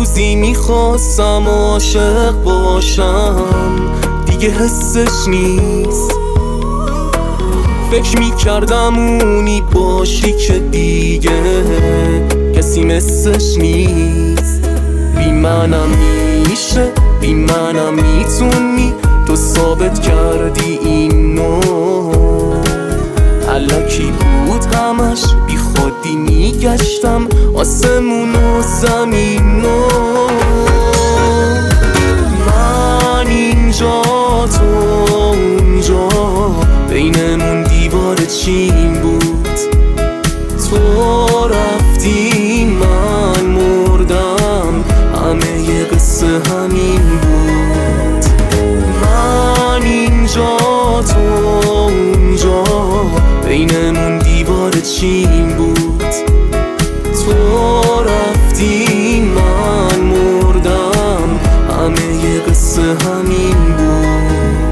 روزی میخواستم عاشق باشم، دیگه حسش نیست. فکر میکردم اونی باشی که دیگه کسی مثلش نیست. بی منم میشه، بی منم میتونی، تو ثابت کردی اینو. الکی بود همش، بی خودی میگشتم آسمون و زمینو. من اینجا تو اونجا، بینمون دیوار چین بود. تو رفتی من مردم، همه یه قصه همین بود. من اینجا تو اونجا، بینمون دیوار چین بود. تو رفتی من مردم، همه یه قصه همین بود.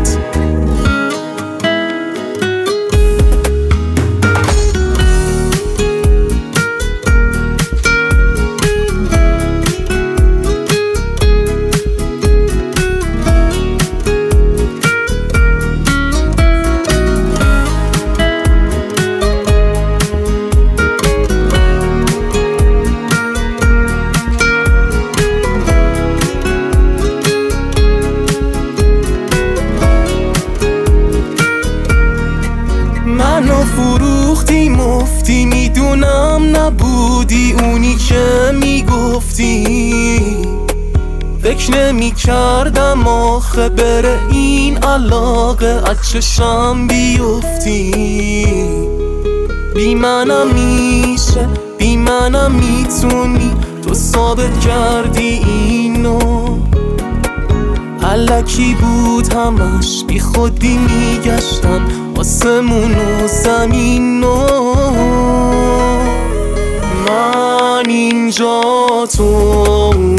منو فروختی مفتی، میدونم نبودی اونی که میگفتی. فکر نمی کردم آخه بره این علاقه از چشم بیفتی. بی منم میشه، بی منم میتونی، تو ثابت کردی اینو. الکی بود همش، بی خودی میگشتم آسمون و زمینو. من اینجا تو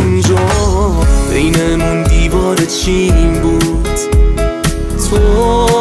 اونجا، بینمون دیوار چین بود. تو